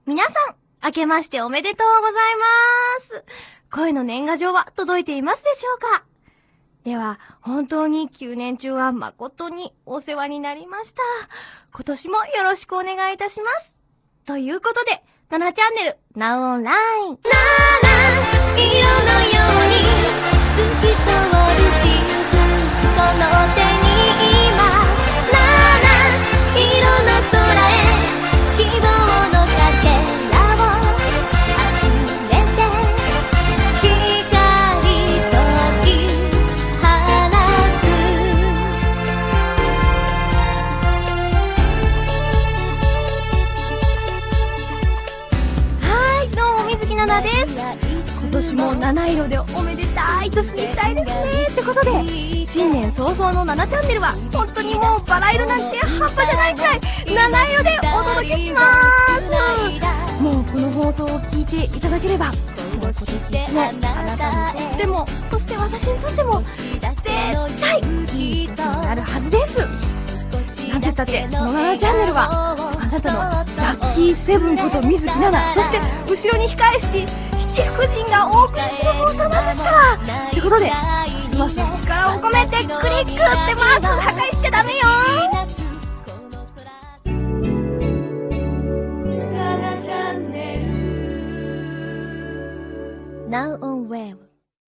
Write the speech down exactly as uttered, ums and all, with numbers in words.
皆さん、明けましておめでとうございます。声の年賀状は届いていますでしょうか？では、本当にきゅうねん中は誠にお世話になりました。今年もよろしくお願いいたします。ということで、ナナチャンネル、ナウオンライン。ナナ、色のように透き通るシーズン、この手に今、ナナ、色の空へ、希望のかけらを集めて、光とき放つ。はい、どうも水木奈々です。今年も七色でおめでたい年にしたいですね。ってことで、新年早々のナナチャンネルは本当にもうバラ色なんて半端じゃないくらい七色でお届けします。もうこの放送を聞いていただければ、もう今年一年あなたにとっても、そして私にとっても絶対いい年になるはずです。なんて言ったってこのナナチャンネルはあなたのラッキーセブンこと水木奈々、そして後ろに控えし七福神がお送りする放送なんですから。ということで、ますます力を込めてクリックってマーク破壊しちゃダメよ。ナナチャンネルナウオン